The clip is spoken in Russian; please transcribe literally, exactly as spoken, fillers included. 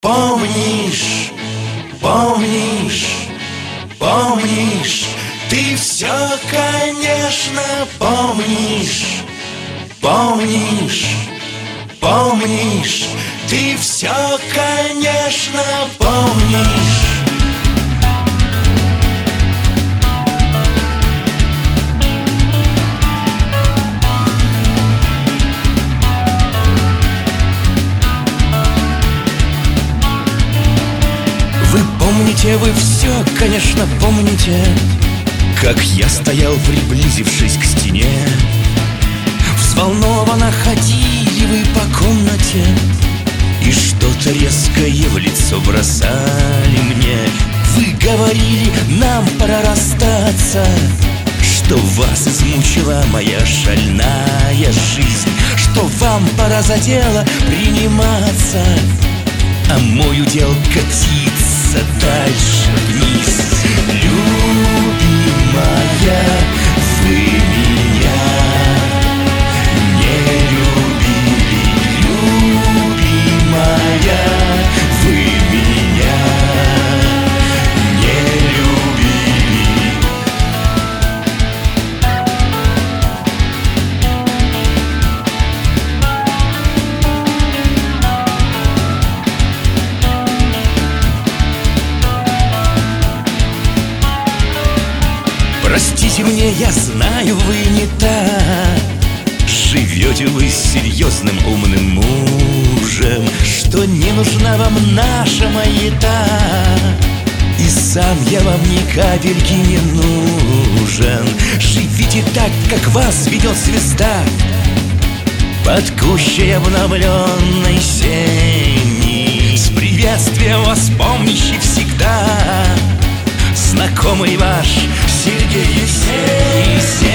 Помнишь, помнишь, помнишь, ты все, конечно, помнишь. Помнишь, помнишь, ты все, конечно, помнишь. Вы помните, вы все, конечно, помните, как я стоял, приблизившись к стене. Взволнованно ходили вы по комнате и что-то резкое в лицо бросали мне. Вы говорили, нам пора расстаться, что вас измучила моя шальная жизнь, что вам пора за дело приниматься, а мой удел катиться дальше вниз. Любимая, вы меня не любили. Любимая, вы меня не любили. Простите мне, я знаю, вы не так. Живете вы с серьезным умным мужем, что не нужна вам наша маята, и сам я вам ни капельки не нужен. Живите так, как вас ведет звезда под кущей обновленной сени, с приветствием вас помнящий всегда знакомый ваш Сергей Есенин.